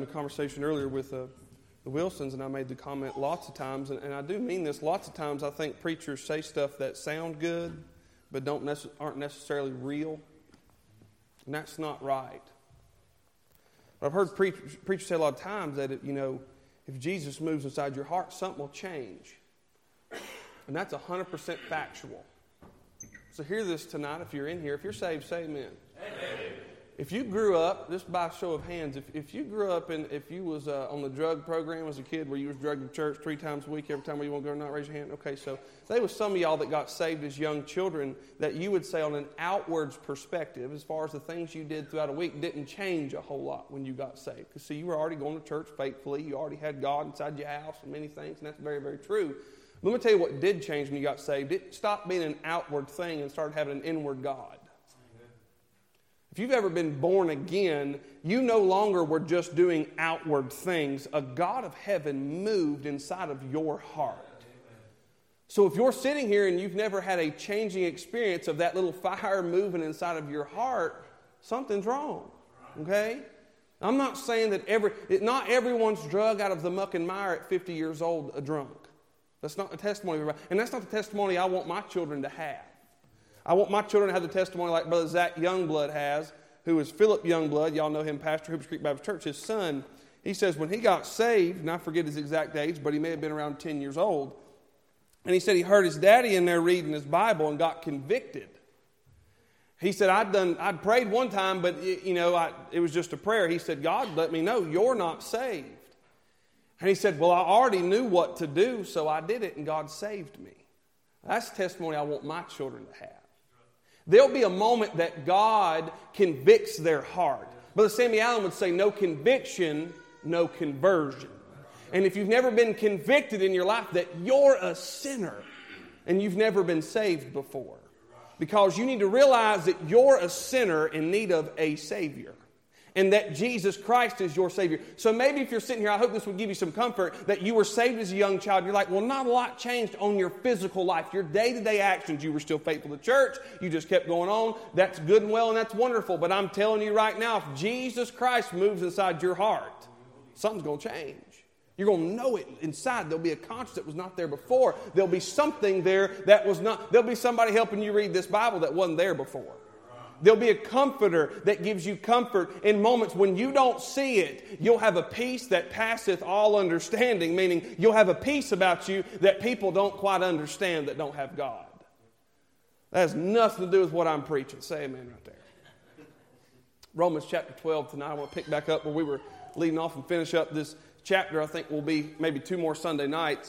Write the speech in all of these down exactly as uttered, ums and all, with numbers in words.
a conversation earlier with uh, the Wilsons, and I made the comment lots of times, and, and I do mean this. Lots of times, I think preachers say stuff that sound good, but don't nece- aren't necessarily real, and that's not right. But I've heard preachers, preachers say a lot of times that it, you know, if Jesus moves inside your heart, something will change, and that's a hundred percent factual. So hear this tonight. If you're in here, if you're saved, say amen. Amen. If you grew up, just by show of hands, if, if you grew up and if you was uh, on the drug program as a kid where you was drugged to church three times a week, every time where you want to go, not raise your hand. Okay, so there was some of y'all that got saved as young children that you would say on an outwards perspective, as far as the things you did throughout a week, didn't change a whole lot when you got saved. Because see, you were already going to church faithfully. You already had God inside your house and many things, and that's very, very true. Let me tell you what did change when you got saved. It stopped being an outward thing and started having an inward God. If you've ever been born again, you no longer were just doing outward things. A God of heaven moved inside of your heart. So if you're sitting here and you've never had a changing experience of that little fire moving inside of your heart, something's wrong. Okay? I'm not saying that every, not everyone's drug out of the muck and mire at fifty years old a drunk. That's not the testimony. And that's not the testimony I want my children to have. I want my children to have the testimony like Brother Zach Youngblood has, who is Philip Youngblood. Y'all know him, pastor, Hoops Creek Baptist Church. His son, he says when he got saved, and I forget his exact age, but he may have been around ten years old, and he said he heard his daddy in there reading his Bible and got convicted. He said, I'd done, I'd prayed one time, but it, you know, I, it was just a prayer. He said, God, let me know you're not saved. And he said, well, I already knew what to do, so I did it, and God saved me. That's the testimony I want my children to have. There'll be a moment that God convicts their heart. Brother Sammy Allen would say, no conviction, no conversion. And if you've never been convicted in your life that you're a sinner and you've never been saved before, because you need to realize that you're a sinner in need of a Savior, and that Jesus Christ is your Savior. So maybe if you're sitting here, I hope this would give you some comfort that you were saved as a young child. You're like, well, not a lot changed on your physical life. Your day-to-day actions, you were still faithful to church. You just kept going on. That's good and well, and that's wonderful. But I'm telling you right now, if Jesus Christ moves inside your heart, something's going to change. You're going to know it inside. There'll be a conscience that was not there before. There'll be something there that was not. There'll be somebody helping you read this Bible that wasn't there before. There'll be a comforter that gives you comfort in moments when you don't see it. You'll have a peace that passeth all understanding, meaning you'll have a peace about you that people don't quite understand that don't have God. That has nothing to do with what I'm preaching. Say amen right there. Romans chapter twelve tonight. I want to pick back up where we were leading off and finish up this chapter. I think will be maybe two more Sunday nights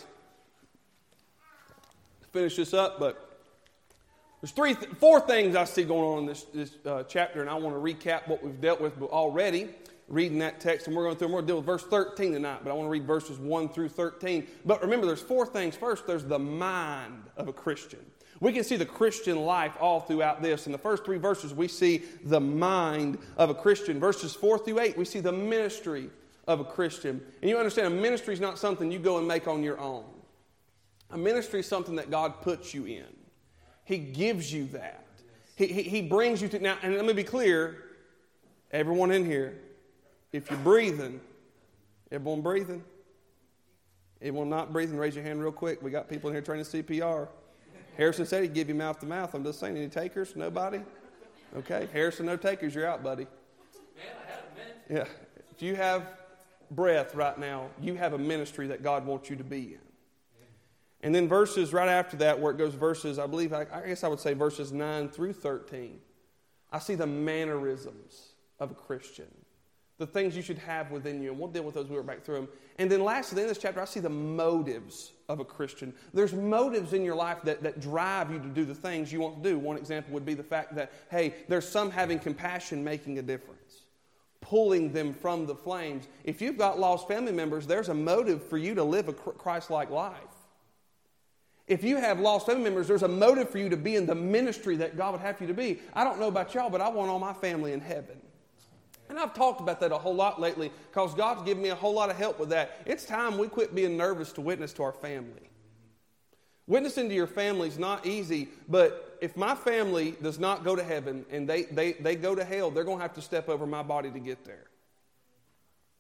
to finish this up, but There's three, th- four things I see going on in this, this uh, chapter, and I want to recap what we've dealt with already, reading that text, and we're going through, and we're going to deal with verse thirteen tonight, but I want to read verses one through thirteen. But remember, there's four things. First, there's the mind of a Christian. We can see the Christian life all throughout this. In the first three verses, we see the mind of a Christian. Verses four through eight, we see the ministry of a Christian. And you understand, a ministry is not something you go and make on your own. A ministry is something that God puts you in. He gives you that. He, he, he brings you to... Now, and let me be clear, everyone in here, if you're breathing, everyone breathing? Everyone not breathing, raise your hand real quick. We got people in here training C P R. Harrison said he'd give you mouth to mouth. I'm just saying, any takers? Nobody? Okay, Harrison, no takers. You're out, buddy. Man, I had a minute. Yeah. If you have breath right now, you have a ministry that God wants you to be in. And then verses right after that, where it goes verses, I believe, I, I guess I would say verses nine through thirteen. I see the mannerisms of a Christian. The things you should have within you. And we'll deal with those when we work back through them. And then last, at the end of this chapter, I see the motives of a Christian. There's motives in your life that, that drive you to do the things you want to do. One example would be the fact that, hey, there's some having compassion making a difference. Pulling them from the flames. If you've got lost family members, there's a motive for you to live a Christ-like life. If you have lost family members, there's a motive for you to be in the ministry that God would have you to be. I don't know about y'all, but I want all my family in heaven. And I've talked about that a whole lot lately because God's given me a whole lot of help with that. It's time we quit being nervous to witness to our family. Witnessing to your family is not easy, but if my family does not go to heaven and they, they, they go to hell, they're going to have to step over my body to get there.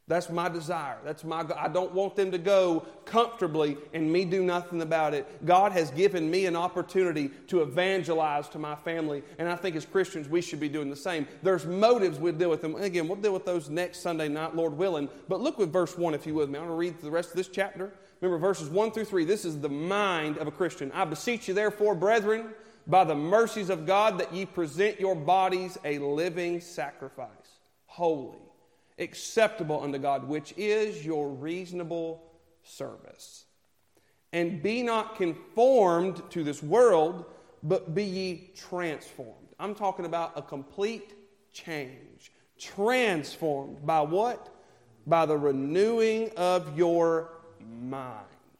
That's my desire. That's my. I don't want them to go comfortably and me do nothing about it. God has given me an opportunity to evangelize to my family, and I think as Christians we should be doing the same. There's motives we'll deal with them. Again, we'll deal with those next Sunday night, Lord willing. But look with verse one, if you would. I want to read the rest of this chapter. Remember verses one through three. This is the mind of a Christian. I beseech you, therefore, brethren, by the mercies of God, that ye present your bodies a living sacrifice, holy, acceptable unto God, which is your reasonable service. And be not conformed to this world, but be ye transformed. I'm talking about a complete change. Transformed by what? By the renewing of your mind.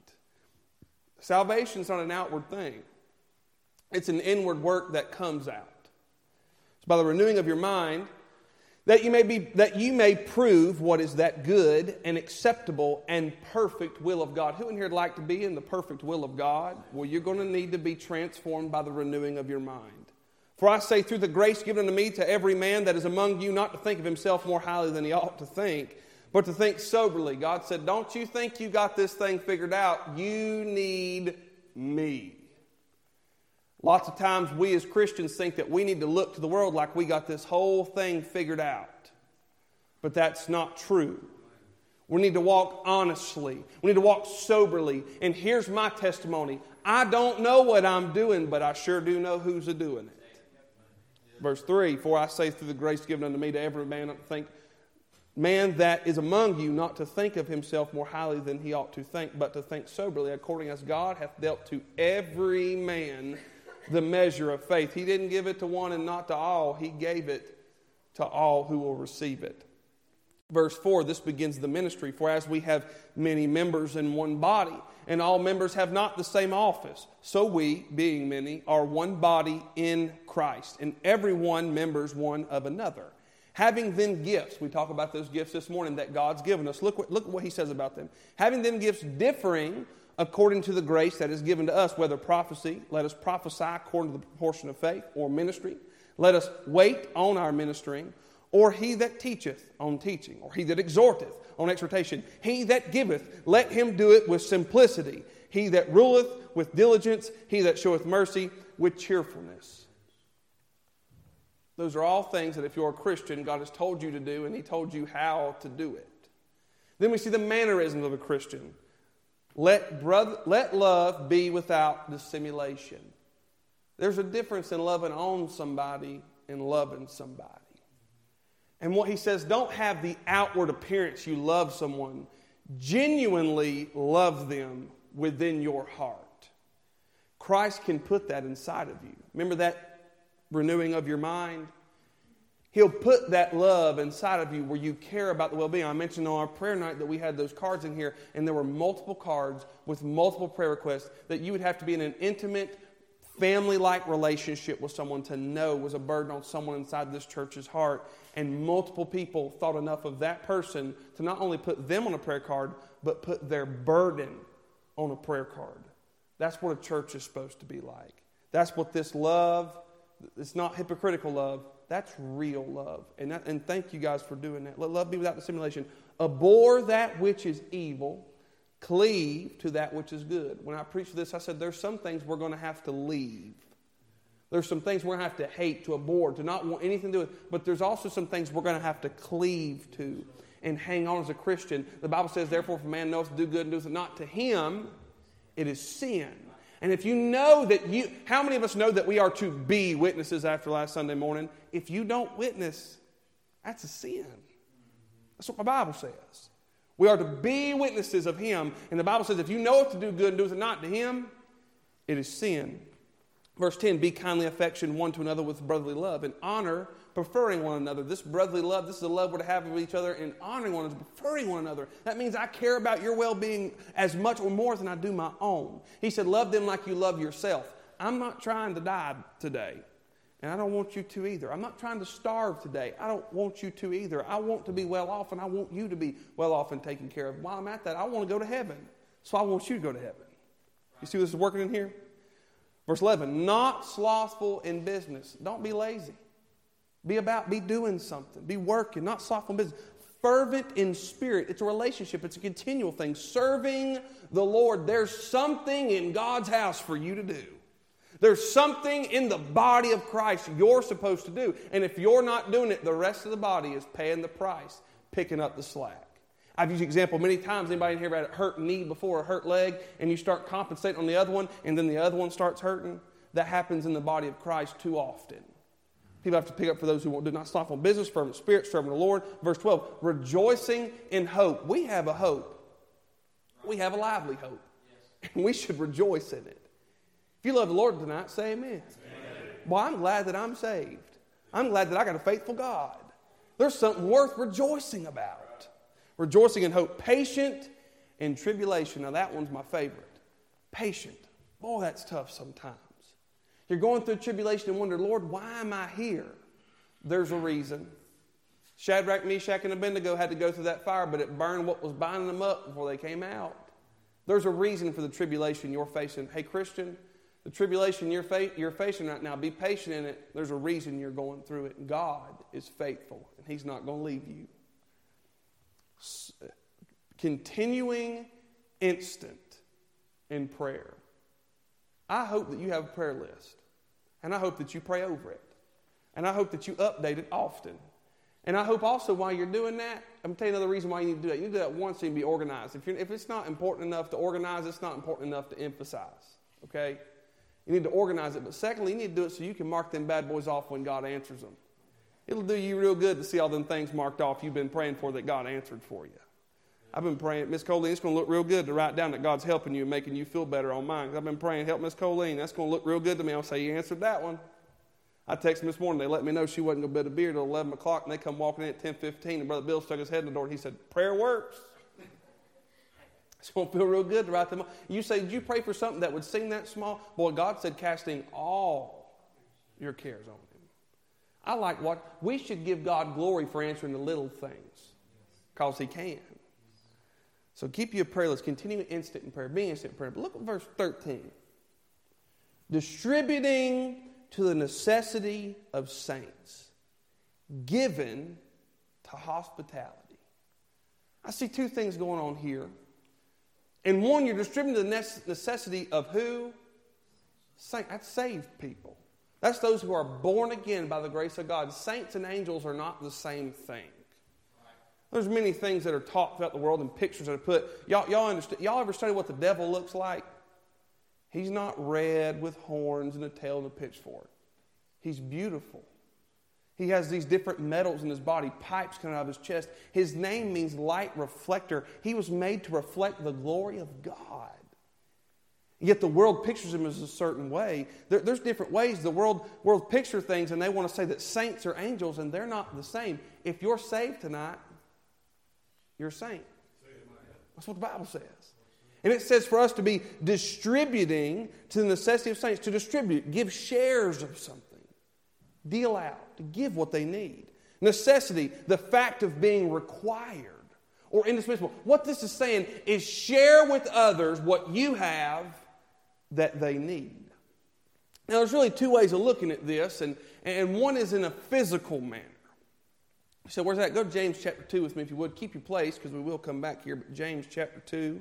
Salvation is not an outward thing. It's an inward work that comes out. It's by the renewing of your mind, that you may be that you may prove what is that good and acceptable and perfect will of God. Who in here would like to be in the perfect will of God? Well, you're going to need to be transformed by the renewing of your mind. For I say, through the grace given unto me, to every man that is among you, not to think of himself more highly than he ought to think, but to think soberly. God said, don't you think you got this thing figured out. You need me. Lots of times we as Christians think that we need to look to the world like we got this whole thing figured out. But that's not true. We need to walk honestly. We need to walk soberly. And here's my testimony. I don't know what I'm doing, but I sure do know who's a-doing it. Verse three, for I say through the grace given unto me to every man not to think, man that is among you, not to think of himself more highly than he ought to think, but to think soberly, according as God hath dealt to every man the measure of faith. He didn't give it to one and not to all. He gave it to all who will receive it. Verse four, this begins the ministry. For as we have many members in one body, and all members have not the same office, so we, being many, are one body in Christ, and every one members one of another. Having then gifts, we talk about those gifts this morning that God's given us. Look what, look what he says about them. Having then gifts differing according to the grace that is given to us, whether prophecy, let us prophesy according to the proportion of faith, or ministry, let us wait on our ministering, or he that teacheth on teaching, or he that exhorteth on exhortation, he that giveth, let him do it with simplicity, he that ruleth with diligence, he that showeth mercy with cheerfulness. Those are all things that if you're a Christian, God has told you to do, and he told you how to do it. Then we see the mannerisms of a Christian. Let, brother, let love be without dissimulation. There's a difference in loving on somebody and loving somebody. And what he says, don't have the outward appearance you love someone. Genuinely love them within your heart. Christ can put that inside of you. Remember that renewing of your mind? He'll put that love inside of you where you care about the well-being. I mentioned on our prayer night that we had those cards in here, and there were multiple cards with multiple prayer requests that you would have to be in an intimate, family-like relationship with someone to know was a burden on someone inside this church's heart. And multiple people thought enough of that person to not only put them on a prayer card, but put their burden on a prayer card. That's what a church is supposed to be like. That's what this love, it's not hypocritical love. That's real love. And, that, and thank you guys for doing that. Let love be without dissimulation. Abhor that which is evil. Cleave to that which is good. When I preached this, I said there's some things we're going to have to leave. There's some things we're going to have to hate, to abhor, to not want anything to do with. But there's also some things we're going to have to cleave to and hang on as a Christian. The Bible says, therefore, if a man knows to do good and does it not, to him it is sin. And if you know that you, how many of us know that we are to be witnesses after last Sunday morning? If you don't witness, that's a sin. That's what my Bible says. We are to be witnesses of him. And the Bible says if you know it to do good and does it not, to him, it is sin. Verse ten, be kindly affectioned one to another with brotherly love and honor, preferring one another. This brotherly love, this is the love we're to have of each other, and honoring one another, preferring one another. That means I care about your well-being as much or more than I do my own. He said, love them like you love yourself. I'm not trying to die today, and I don't want you to either. I'm not trying to starve today. I don't want you to either. I want to be well off, and I want you to be well off and taken care of. While I'm at that, I want to go to heaven, so I want you to go to heaven. You see this is working in here? Verse eleven, not slothful in business. Don't be lazy. Be about, be doing something. Be working, not slothful in business. fervent in spirit. It's a relationship. It's a continual thing. Serving the Lord. There's something in God's house for you to do. There's something in the body of Christ you're supposed to do. And if you're not doing it, the rest of the body is paying the price, picking up the slack. I've used the example many times. Anybody in here about a hurt knee before, a hurt leg, and you start compensating on the other one, and then the other one starts hurting? That happens in the body of Christ too often. People have to pick up for those who won't do not slothful in business, fervent spirit, serving the Lord. Verse twelve, rejoicing in hope. We have a hope. We have a lively hope. And we should rejoice in it. If you love the Lord tonight, say amen. Amen. Well, I'm glad that I'm saved. I'm glad that I got a faithful God. There's something worth rejoicing about. Rejoicing in hope. Patient in tribulation. Now that one's my favorite. Patient. Boy, that's tough sometimes. You're going through tribulation and wonder, Lord, why am I here? There's a reason. Shadrach, Meshach, and Abednego had to go through that fire, but it burned what was binding them up before they came out. There's a reason for the tribulation you're facing. Hey, Christian, the tribulation you're, fa- you're facing right now, be patient in it. There's a reason you're going through it. God is faithful, and He's not going to leave you. S- continuing instant in prayer. I hope that you have a prayer list, and I hope that you pray over it, and I hope that you update it often. And I hope also while you're doing that, I'm going to tell you another reason why you need to do that. You need to do that once so you can be organized. If, you're, if it's not important enough to organize, it's not important enough to emphasize. Okay? You need to organize it. But secondly, you need to do it so you can mark them bad boys off when God answers them. It'll do you real good to see all them things marked off you've been praying for that God answered for you. I've been praying, Miss Colleen, it's going to look real good to write down that God's helping you and making you feel better on mine. I've been praying, help Miss Colleen. That's going to look real good to me. I'll say, you answered that one. I texted them this morning. They let me know she wasn't going to bed a beer till eleven o'clock, and they come walking in at ten fifteen, and Brother Bill stuck his head in the door, and he said, prayer works. It's going to feel real good to write them up. You say, did you pray for something that would seem that small? Boy, God said, casting all your cares on Him. I like what? We should give God glory for answering the little things, because He can. So keep your prayer list. Continue instant in prayer. Be instant in prayer. But look at verse thirteen. Distributing to the necessity of saints. Given to hospitality. I see two things going on here. And one, you're distributing to the necessity of who? Saints. That's saved people. That's those who are born again by the grace of God. Saints and angels are not the same thing. There's many things that are taught throughout the world and pictures that are put. Y'all, y'all, understand, y'all ever study what the devil looks like? He's not red with horns and a tail and a pitchfork. He's beautiful. He has these different metals in his body, pipes coming out of his chest. His name means light reflector. He was made to reflect the glory of God. Yet the world pictures him as a certain way. There, there's different ways the world, world picture things, and they want to say that saints are angels, and they're not the same. If you're saved tonight, you're a saint. That's what the Bible says. And it says for us to be distributing to the necessity of saints, to distribute, give shares of something, deal out, to give what they need. Necessity, the fact of being required or indispensable. What this is saying is share with others what you have that they need. Now there's really two ways of looking at this, and, and one is in a physical manner. So where's that? Go to James chapter two with me if you would. Keep your place because we will come back here. But James chapter two.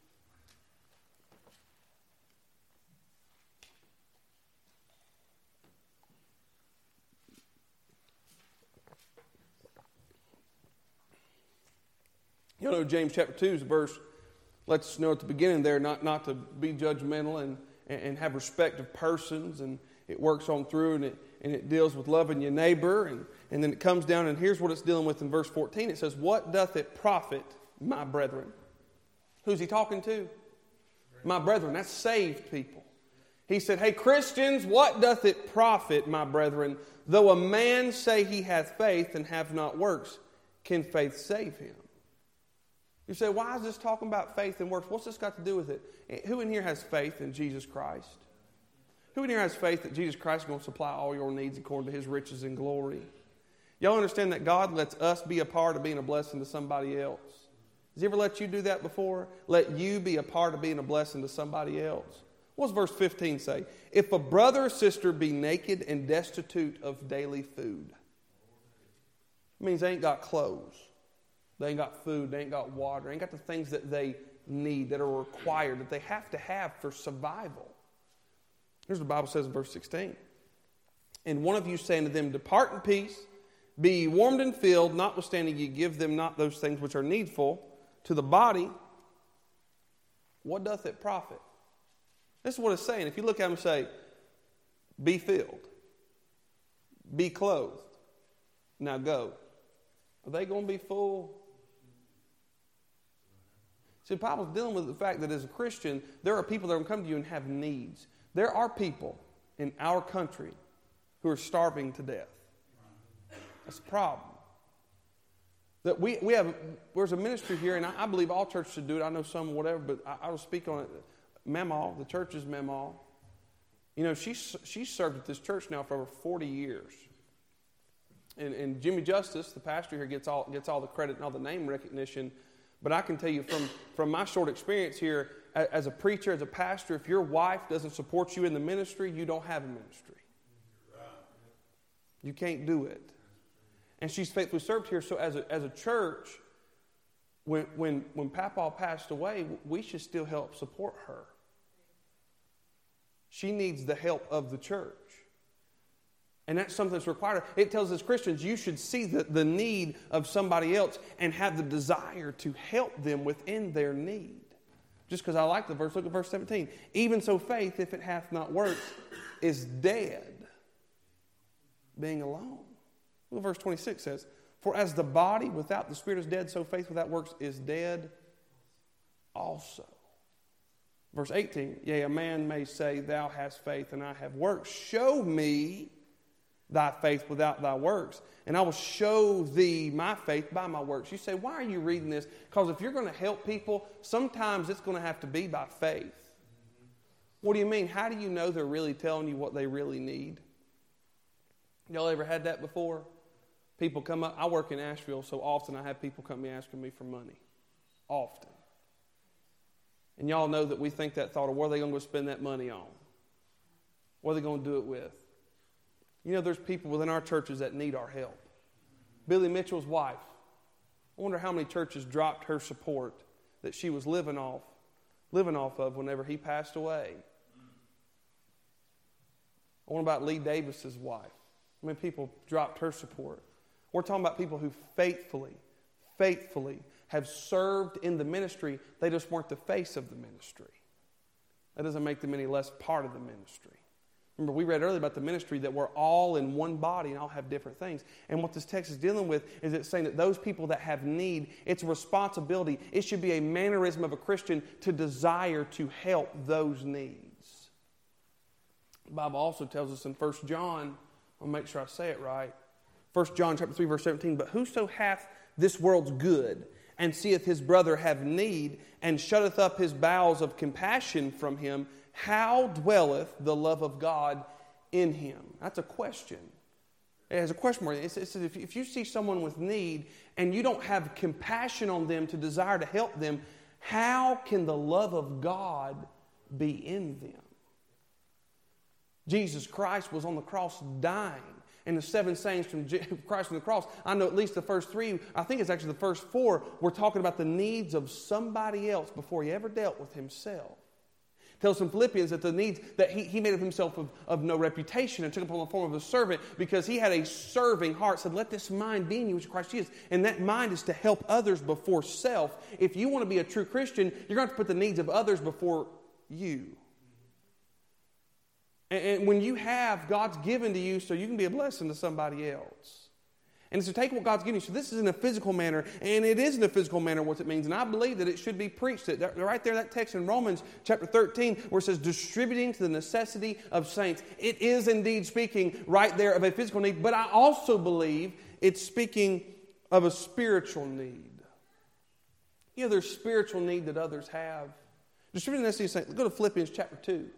You know, James chapter two's verse lets us know at the beginning there not, not to be judgmental and, and have respect of persons, and it works on through and it, and it deals with loving your neighbor, and, and then it comes down and here's what it's dealing with in verse fourteen. It says, what doth it profit, my brethren? Who's he talking to? My brethren. That's saved people. He said, hey Christians, what doth it profit, my brethren, though a man say he hath faith and have not works? Can faith save him? You say, why is this talking about faith and works? What's this got to do with it? Who in here has faith in Jesus Christ? Who in here has faith that Jesus Christ is going to supply all your needs according to His riches and glory? Y'all understand that God lets us be a part of being a blessing to somebody else? Has He ever let you do that before? Let you be a part of being a blessing to somebody else? What does verse fifteen say? If a brother or sister be naked and destitute of daily food. It means they ain't got clothes. They ain't got food. They ain't got water. They ain't got the things that they need, that are required, that they have to have for survival. Here's what the Bible says in verse sixteen. And one of you saying to them, depart in peace, be ye warmed and filled, notwithstanding ye give them not those things which are needful to the body, what doth it profit? This is what it's saying. If you look at them and say, be filled, be clothed, now go. Are they going to be full? See, the Bible's dealing with the fact that as a Christian, there are people that are going to come to you and have needs. There are people in our country who are starving to death. That's a problem. That we, we have, there's a ministry here, and I, I believe all churches should do it. I know some, whatever, but I, I will speak on it. Mamaw, the church's Mamaw. You know, she's, she's served at this church now for over forty years. And, and Jimmy Justice, the pastor here, gets all, gets all the credit and all the name recognition. But I can tell you from, from my short experience here, as a preacher, as a pastor, if your wife doesn't support you in the ministry, you don't have a ministry. You can't do it. And she's faithfully served here. So as a, as a church, when, when, when Papaw passed away, we should still help support her. She needs the help of the church. And that's something that's required. It tells us Christians, you should see the, the need of somebody else and have the desire to help them within their need. Just because I like the verse, look at verse seventeen. Even so faith, if it hath not works, is dead, being alone. Look what verse twenty-six says. For as the body without the spirit is dead, so faith without works is dead also. Verse eighteen. Yea, a man may say, thou hast faith and I have works. Show me thy faith without thy works, and I will show thee my faith by my works. You say, why are you reading this? Because if you're going to help people, sometimes it's going to have to be by faith. What do you mean? How do you know they're really telling you what they really need? Y'all ever had that before? People come up. I work in Asheville, so often I have people come to me asking me for money. Often. And y'all know that we think that thought of what are they going to go spend that money on? What are they going to do it with? You know, there's people within our churches that need our help. Billy Mitchell's wife. I wonder how many churches dropped her support that she was living off, living off of whenever he passed away. I wonder about Lee Davis's wife. How many people dropped her support? We're talking about people who faithfully, faithfully have served in the ministry. They just weren't the face of the ministry. That doesn't make them any less part of the ministry. Remember, we read earlier about the ministry that we're all in one body and all have different things. And what this text is dealing with is it's saying that those people that have need, it's a responsibility. It should be a mannerism of a Christian to desire to help those needs. The Bible also tells us in First John, I'll make sure I say it right. First John chapter three, verse seventeen, but whoso hath this world's good, and seeth his brother have need, and shutteth up his bowels of compassion from him, how dwelleth the love of God in him? That's a question. It has a question mark. It says if, if you see someone with need and you don't have compassion on them to desire to help them, how can the love of God be in them? Jesus Christ was on the cross dying. And the seven sayings from Christ on the cross, I know at least the first three, I think it's actually the first four, we're talking about the needs of somebody else before he ever dealt with himself. Tells some Philippians that the needs, that he, he made of himself of, of no reputation and took upon the form of a servant because he had a serving heart. Said, let this mind be in you which Christ Jesus. And that mind is to help others before self. If you want to be a true Christian, you're going to have to put the needs of others before you. And, and when you have, God's given to you so you can be a blessing to somebody else. And so take what God's given you. So this is in a physical manner, and it is in a physical manner what it means. And I believe that it should be preached. That right there, that text in Romans chapter thirteen, where it says, distributing to the necessity of saints. It is indeed speaking right there of a physical need, but I also believe it's speaking of a spiritual need. You know, there's spiritual need that others have. Distributing the necessity of saints. Go to Philippians chapter two.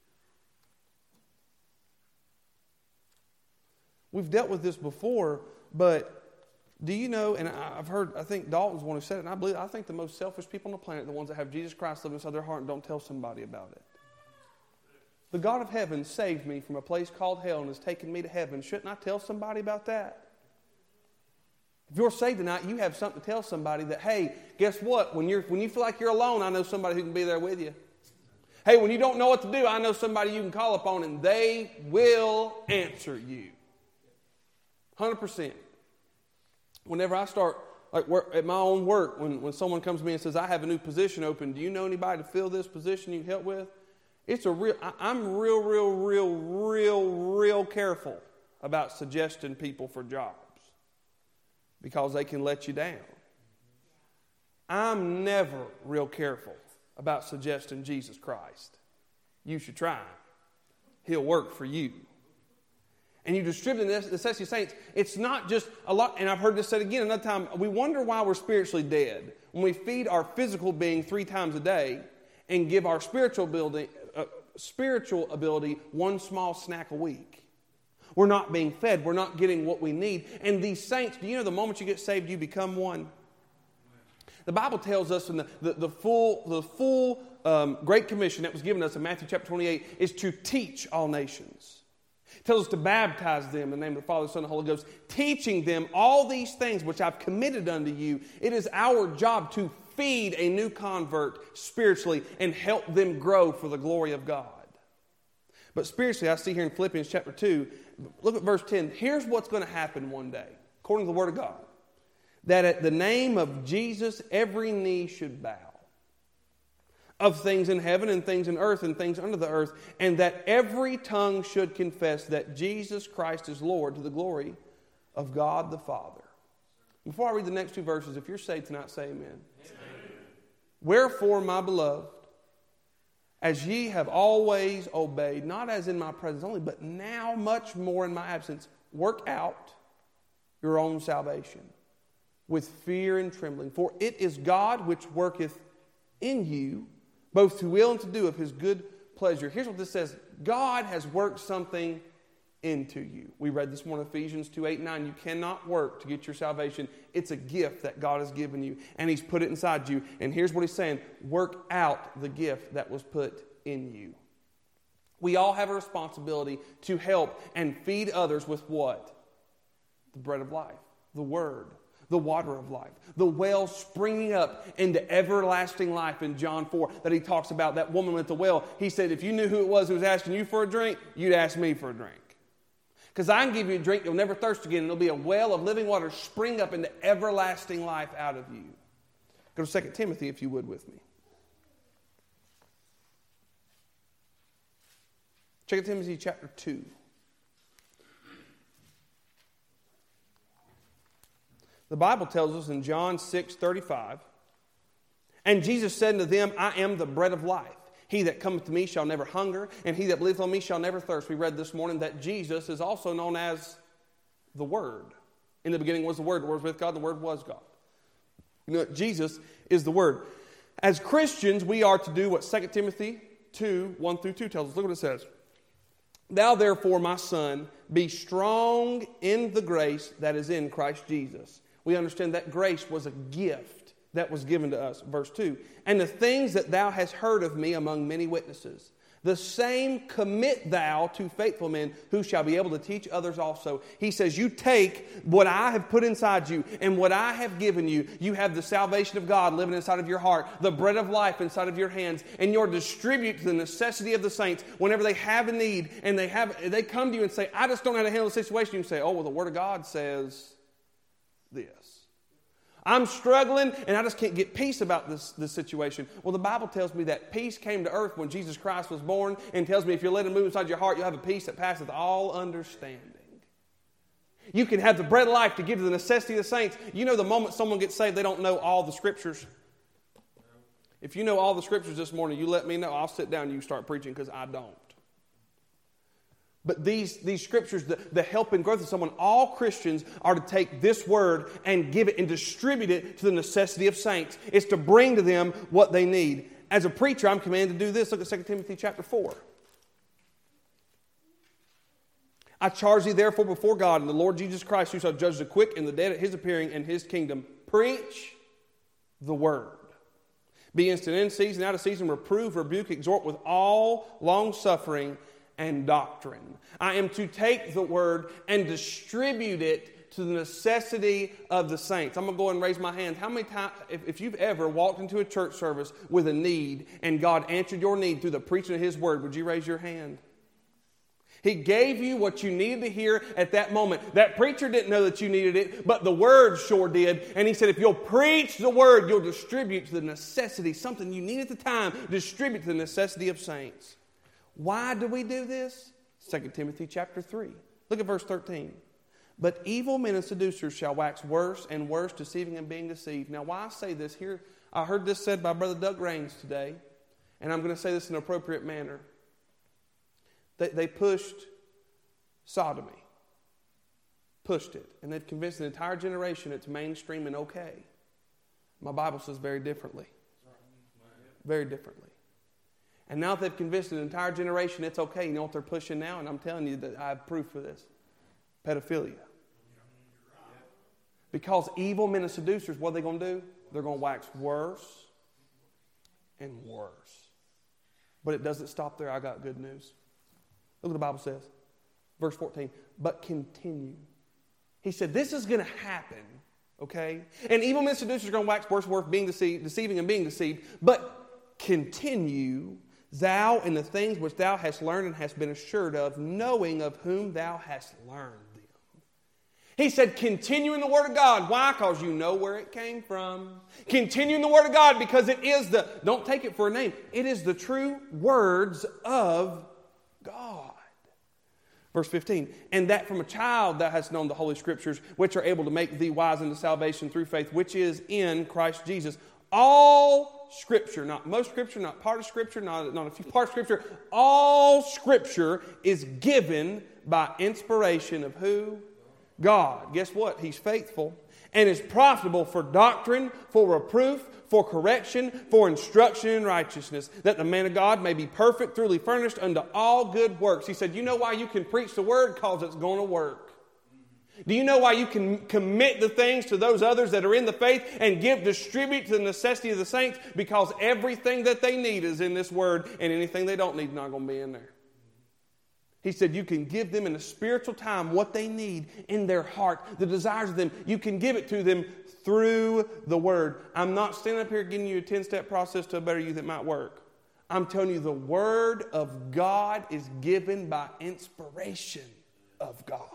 We've dealt with this before, but do you know, and I've heard, I think Dalton's one who said it, and I believe, I think the most selfish people on the planet are the ones that have Jesus Christ living inside their heart and don't tell somebody about it. The God of heaven saved me from a place called hell and has taken me to heaven. Shouldn't I tell somebody about that? If you're saved tonight, you have something to tell somebody that, hey, guess what? When you're when you feel like you're alone, I know somebody who can be there with you. Hey, when you don't know what to do, I know somebody you can call upon, and they will answer you. one hundred percent. Whenever I start, like work, at my own work, when, when someone comes to me and says, I have a new position open, do you know anybody to fill this position you can help with? It's a real, I, I'm real, real, real, real, real careful about suggesting people for jobs because they can let you down. I'm never real careful about suggesting Jesus Christ. You should try him. He'll work for you. And you distribute the necessity of saints. It's not just a lot, and I've heard this said again another time, we wonder why we're spiritually dead. When we feed our physical being three times a day and give our spiritual ability, uh, spiritual ability one small snack a week. We're not being fed. We're not getting what we need. And these saints, do you know the moment you get saved, you become one? The Bible tells us in the, the, the full, the full um, Great Commission that was given us in Matthew chapter twenty-eight is to teach all nations. It tells us to baptize them in the name of the Father, Son, and Holy Ghost, teaching them all these things which I've committed unto you. It is our job to feed a new convert spiritually and help them grow for the glory of God. But spiritually, I see here in Philippians chapter two, look at verse ten. Here's what's going to happen one day, according to the Word of God. That at the name of Jesus, every knee should bow. Of things in heaven and things in earth and things under the earth. And that every tongue should confess that Jesus Christ is Lord to the glory of God the Father. Before I read the next two verses, if you're saved tonight, say amen. Amen. Wherefore, my beloved, as ye have always obeyed, not as in my presence only, but now much more in my absence, work out your own salvation with fear and trembling. For it is God which worketh in you, both to will and to do of his good pleasure. Here's what this says. God has worked something into you. We read this morning, Ephesians two, eight, nine. You cannot work to get your salvation. It's a gift that God has given you, and he's put it inside you. And here's what he's saying. Work out the gift that was put in you. We all have a responsibility to help and feed others with what? The bread of life, the Word. The water of life, the well springing up into everlasting life in John four that he talks about, that woman at the well. He said, if you knew who it was who was asking you for a drink, you'd ask me for a drink. Because I can give you a drink, you'll never thirst again, and it'll be a well of living water spring up into everlasting life out of you. Go to Second Timothy if you would with me. Second Timothy chapter two. The Bible tells us in John six thirty-five, and Jesus said unto them, I am the bread of life. He that cometh to me shall never hunger, and he that believeth on me shall never thirst. We read this morning that Jesus is also known as the Word. In the beginning was the Word. The Word was with God. The Word was God. You know, Jesus is the Word. As Christians, we are to do what Second Timothy two, one through two tells us. Look what it says. Thou therefore, my son, be strong in the grace that is in Christ Jesus. We understand that grace was a gift that was given to us. Verse two. And the things that thou hast heard of me among many witnesses, the same commit thou to faithful men who shall be able to teach others also. He says, you take what I have put inside you and what I have given you. You have the salvation of God living inside of your heart, the bread of life inside of your hands, and you're distribute to the necessity of the saints whenever they have a need and they have they come to you and say, I just don't know how to handle the situation. You say, oh, well, the Word of God says this. I'm struggling and I just can't get peace about this, this situation. Well, the Bible tells me that peace came to earth when Jesus Christ was born, and tells me if you let him move inside your heart, you'll have a peace that passeth all understanding. You can have the bread of life to give to the necessity of the saints. You know, the moment someone gets saved, they don't know all the scriptures. If you know all the scriptures this morning, you let me know. I'll sit down and you start preaching, because I don't. But these, these scriptures, the, the help and growth of someone, all Christians are to take this word and give it and distribute it to the necessity of saints. It's to bring to them what they need. As a preacher, I'm commanded to do this. Look at Second Timothy chapter four. I charge thee therefore before God and the Lord Jesus Christ, who shall judge the quick and the dead at his appearing and his kingdom. Preach the word. Be instant in season, out of season, reprove, rebuke, exhort with all long suffering and doctrine. I am to take the word and distribute it to the necessity of the saints. I'm going to go ahead and raise my hand. How many times, if, if you've ever walked into a church service with a need and God answered your need through the preaching of His Word, would you raise your hand? He gave you what you needed to hear at that moment. That preacher didn't know that you needed it, but the Word sure did. And he said, if you'll preach the Word, you'll distribute to the necessity, something you need at the time, distribute to the necessity of saints. Why do we do this? Second Timothy chapter three. Look at verse thirteen. But evil men and seducers shall wax worse and worse, deceiving and being deceived. Now, why I say this here, I heard this said by Brother Doug Raines today, and I'm going to say this in an appropriate manner. They, they pushed sodomy. Pushed it. And they've convinced an entire generation it's mainstream and okay. My Bible says very differently. Very differently. And now that they've convinced an entire generation it's okay, you know what they're pushing now? And I'm telling you that I have proof for this. Pedophilia. Because evil men and seducers, what are they going to do? They're going to wax worse and worse. But it doesn't stop there. I got good news. Look what the Bible says. Verse fourteen. But continue. He said, this is going to happen. Okay? And evil men and seducers are going to wax worse and worse, being deceived, deceiving and being deceived. But continue thou in the things which thou hast learned and hast been assured of, knowing of whom thou hast learned them. He said, continue in the Word of God. Why? Because you know where it came from. Continue in the Word of God because it is the, don't take it for a name, it is the true words of God. Verse fifteen, and that from a child thou hast known the Holy Scriptures, which are able to make thee wise unto salvation through faith, which is in Christ Jesus. All Scripture, not most Scripture, not part of Scripture, not, not a few parts of Scripture, all Scripture is given by inspiration of who? God. Guess what? He's faithful and is profitable for doctrine, for reproof, for correction, for instruction in righteousness, that the man of God may be perfect, thoroughly furnished unto all good works. He said, you know why you can preach the Word? Because it's going to work. Do you know why you can commit the things to those others that are in the faith and give, distribute to the necessity of the saints? Because everything that they need is in this Word, and anything they don't need is not going to be in there. He said you can give them in a spiritual time what they need in their heart, the desires of them. You can give it to them through the Word. I'm not standing up here giving you a ten-step process to a better you that might work. I'm telling you the Word of God is given by inspiration of God.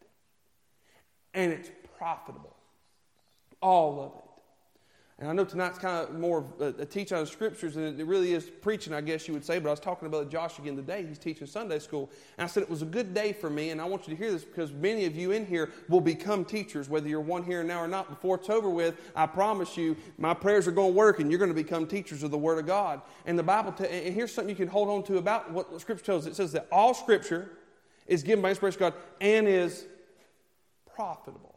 And it's profitable. All of it. And I know tonight's kind of more of a, a teaching on the Scriptures than it really is preaching, I guess you would say. But I was talking about Josh again today. He's teaching Sunday school. And I said it was a good day for me. And I want you to hear this because many of you in here will become teachers, whether you're one here now or not. Before it's over with, I promise you, my prayers are going to work and you're going to become teachers of the Word of God. And the Bible, t- and here's something you can hold on to about what the Scripture tells us. It says that all Scripture is given by inspiration of God and is profitable.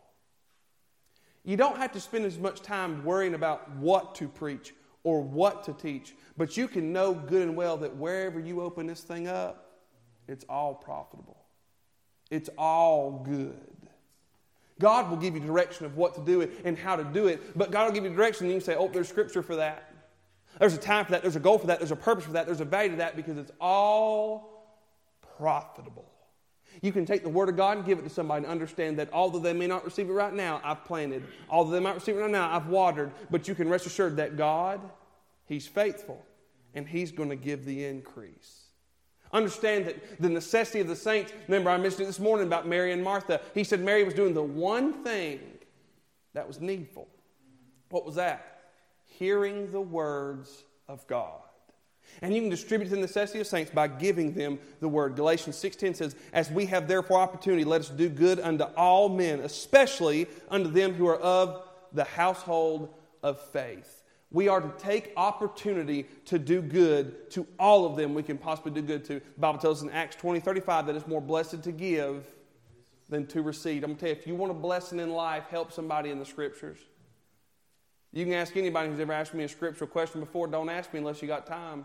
You don't have to spend as much time worrying about what to preach or what to teach, but you can know good and well that wherever you open this thing up, it's all profitable. It's all good. God will give you direction of what to do it and how to do it, but God will give you direction and you can say, oh, there's Scripture for that. There's a time for that. There's a goal for that. There's a purpose for that. There's a value to that because it's all profitable. You can take the Word of God and give it to somebody and understand that although they may not receive it right now, I've planted. Although they might receive it right now, I've watered. But you can rest assured that God, He's faithful and He's going to give the increase. Understand that the necessity of the saints, remember I mentioned it this morning about Mary and Martha. He said Mary was doing the one thing that was needful. What was that? Hearing the words of God. And you can distribute the necessity of saints by giving them the Word. Galatians six ten says, as we have therefore opportunity, let us do good unto all men, especially unto them who are of the household of faith. We are to take opportunity to do good to all of them we can possibly do good to. The Bible tells us in Acts twenty thirty-five that it's more blessed to give than to receive. I'm going to tell you, if you want a blessing in life, help somebody in the Scriptures. You can ask anybody who's ever asked me a scriptural question before. Don't ask me unless you got time.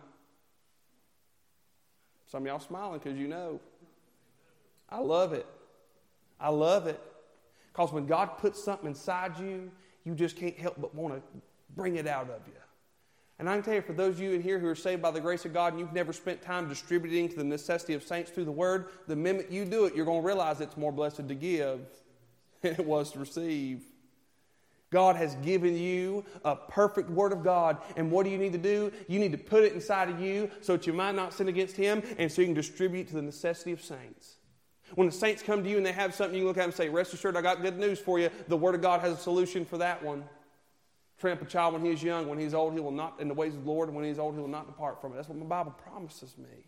Some of y'all smiling because you know. I love it. I love it. Because when God puts something inside you, you just can't help but want to bring it out of you. And I can tell you, for those of you in here who are saved by the grace of God and you've never spent time distributing to the necessity of saints through the Word, the minute you do it, you're going to realize it's more blessed to give and it was to receive. God has given you a perfect Word of God. And what do you need to do? You need to put it inside of you so that you might not sin against Him and so you can distribute to the necessity of saints. When the saints come to you and they have something, you can look at them and say, rest assured, I got good news for you. The Word of God has a solution for that one. Train up a child when he is young. When he is old, he will not, in the ways of the Lord, and when he is old, he will not depart from it. That's what my Bible promises me.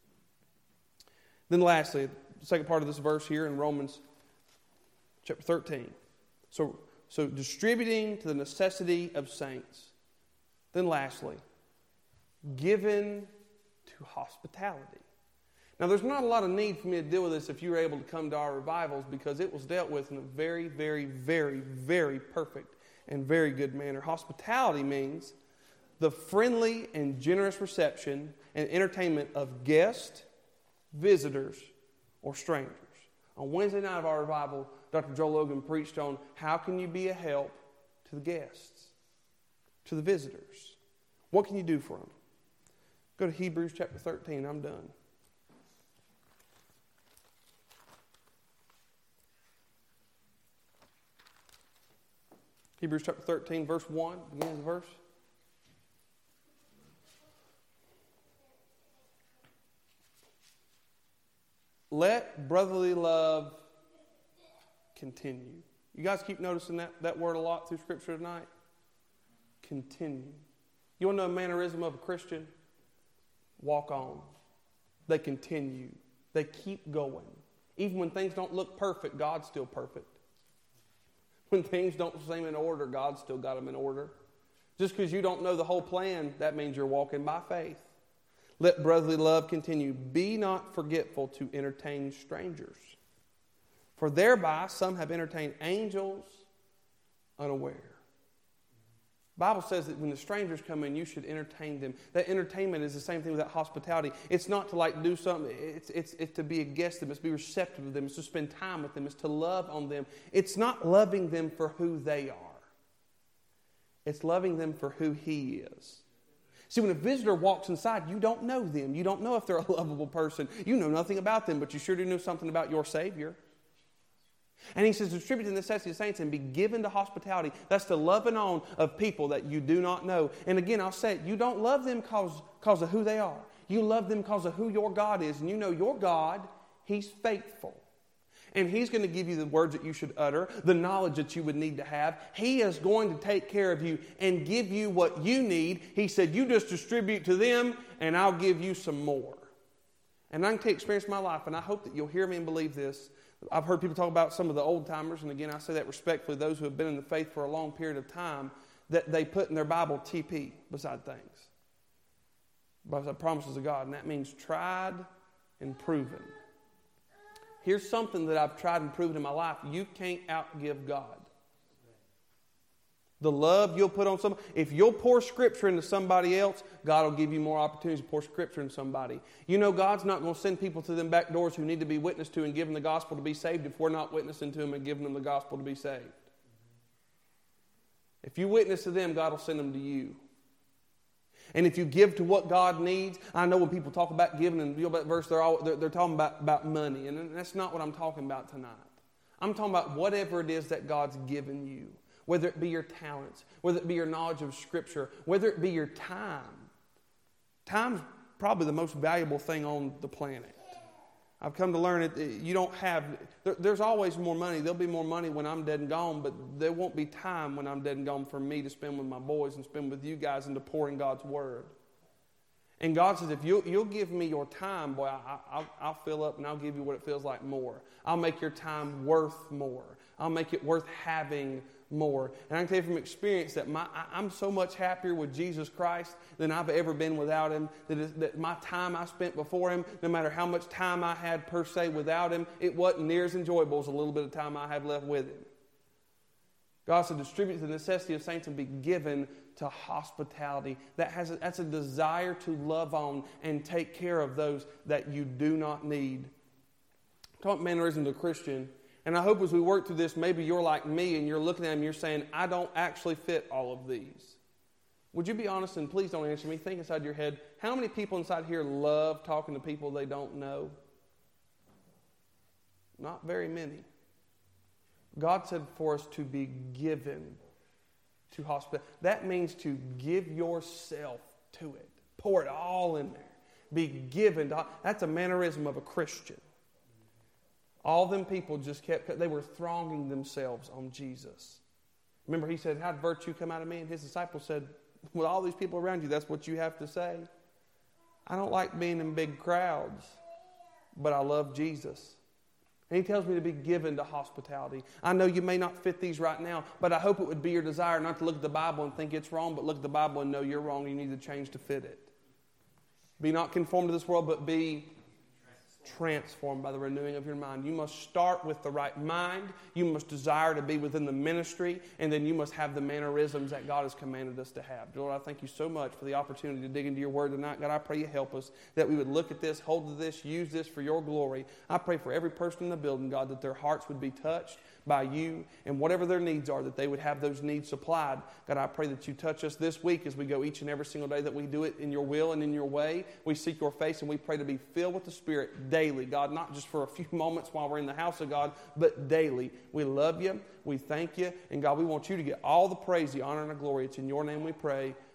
Then lastly, the second part of this verse here in Romans chapter thirteen. So, So distributing to the necessity of saints. Then lastly, given to hospitality. Now there's not a lot of need for me to deal with this if you were able to come to our revivals because it was dealt with in a very, very, very, very perfect and very good manner. Hospitality means the friendly and generous reception and entertainment of guests, visitors, or strangers. On Wednesday night of our revival, Doctor Joel Logan preached on how can you be a help to the guests, to the visitors. What can you do for them? Go to Hebrews chapter thirteen. I'm done. Hebrews chapter thirteen, verse one, begins the verse. Let brotherly love continue. You guys keep noticing that, that word a lot through Scripture tonight? Continue. You want to know a mannerism of a Christian? Walk on. They continue. They keep going. Even when things don't look perfect, God's still perfect. When things don't seem in order, God's still got them in order. Just because you don't know the whole plan, that means you're walking by faith. Let brotherly love continue. Be not forgetful to entertain strangers. For thereby some have entertained angels unaware. The Bible says that when the strangers come in, you should entertain them. That entertainment is the same thing with that hospitality. It's not to like do something. It's, it's, it's to be a guest to them. It's to be receptive to them. It's to spend time with them. It's to love on them. It's not loving them for who they are. It's loving them for who He is. See, when a visitor walks inside, you don't know them. You don't know if they're a lovable person. You know nothing about them, but you sure do know something about your Savior. And he says, distribute the necessity of saints and be given to hospitality. That's the loving on of people that you do not know. And again, I'll say it, you don't love them because, because of who they are. You love them because of who your God is. And you know your God, He's faithful. And He's going to give you the words that you should utter, the knowledge that you would need to have. He is going to take care of you and give you what you need. He said, you just distribute to them and I'll give you some more. And I can take experience in my life, and I hope that you'll hear me and believe this. I've heard people talk about some of the old timers, and again, I say that respectfully, those who have been in the faith for a long period of time, that they put in their Bible T P beside things. Beside promises of God, and that means tried and proven. Here's something that I've tried and proven in my life. You can't outgive God. The love you'll put on somebody. If you'll pour Scripture into somebody else, God will give you more opportunities to pour Scripture into somebody. You know God's not going to send people to them back doors who need to be witnessed to and give them the gospel to be saved if we're not witnessing to them and giving them the gospel to be saved. If you witness to them, God will send them to you. And if you give to what God needs, I know when people talk about giving and you know that verse, they're, all, they're, they're talking about, about money. And that's not what I'm talking about tonight. I'm talking about whatever it is that God's given you. Whether it be your talents, whether it be your knowledge of Scripture, whether it be your time. Time's probably the most valuable thing on the planet. I've come to learn it. You don't have, there, there's always more money. There'll be more money when I'm dead and gone, but there won't be time when I'm dead and gone for me to spend with my boys and spend with you guys and to pour in God's Word. And God says, if you'll, you'll give me your time, boy, I, I'll, I'll fill up and I'll give you what it feels like more. I'll make your time worth more. I'll make it worth having more. And I can tell you from experience that my, I'm so much happier with Jesus Christ than I've ever been without Him. That, is, that my time I spent before Him, no matter how much time I had per se without Him, it wasn't near as enjoyable as a little bit of time I have left with Him. God said, distribute the necessity of saints and be given to hospitality. That has a, that's a desire to love on and take care of those that you do not need. Talk mannerism to a Christian. And I hope as we work through this, maybe you're like me and you're looking at them and you're saying, I don't actually fit all of these. Would you be honest and please don't answer me. Think inside your head, how many people inside here love talking to people they don't know? Not very many. God said for us to be given to hospitality. That means to give yourself to it. Pour it all in there. Be given to, that's a mannerism of a Christian. All them people just kept, they were thronging themselves on Jesus. Remember, he said, how'd virtue come out of me? And his disciples said, with all these people around you, that's what you have to say? I don't like being in big crowds, but I love Jesus. And he tells me to be given to hospitality. I know you may not fit these right now, but I hope it would be your desire not to look at the Bible and think it's wrong, but look at the Bible and know you're wrong and you need to change to fit it. Be not conformed to this world, but be transformed by the renewing of your mind. You must start with the right mind. You must desire to be within the ministry, and then you must have the mannerisms that God has commanded us to have. Lord, I thank you so much for the opportunity to dig into your word tonight. God, I pray you help us, that we would look at this, hold to this, use this for your glory. I pray for every person in the building, God, that their hearts would be touched by you, and whatever their needs are, that they would have those needs supplied. God, I pray that you touch us this week as we go each and every single day, that we do it in your will and in your way. We seek your face, and we pray to be filled with the Spirit daily, God, not just for a few moments while we're in the house of God, but daily. We love you, we thank you, and God, we want you to get all the praise, the honor, and the glory. It's in your name we pray.